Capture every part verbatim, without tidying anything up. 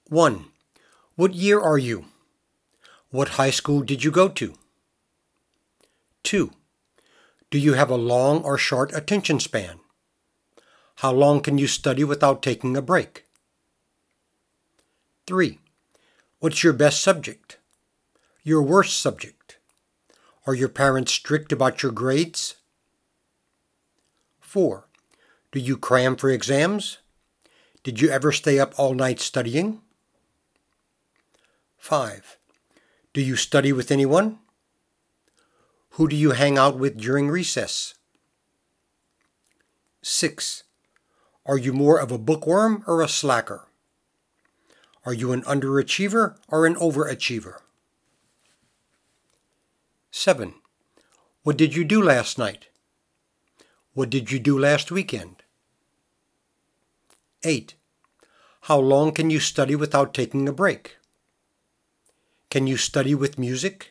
one. What year are you? What high school did you go to? two. Do you have a long or short attention span? How long can you study without taking a break? three. What's your best subject? Your worst subject? Are your parents strict about your grades? four. Do you cram for exams? Did you ever stay up all night studying? five. Do you study with anyone? Who do you hang out with during recess? six. Are you more of a bookworm or a slacker? Are you an underachiever or an overachiever? seven. What did you do last night? What did you do last weekend? eight. How long can you study without taking a break? Can you study with music?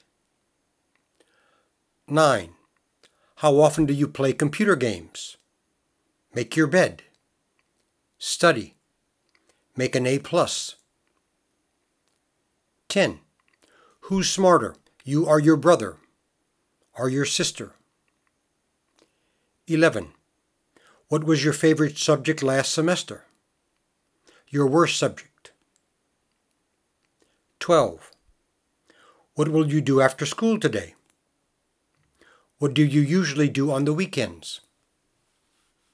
nine. How often do you play computer games? Make your bed. Study. Make an A plus. ten. Who's smarter, you or your brother, or your sister? eleven. What was your favorite subject last semester? Your worst subject? twelve. What will you do after school today? What do you usually do on the weekends?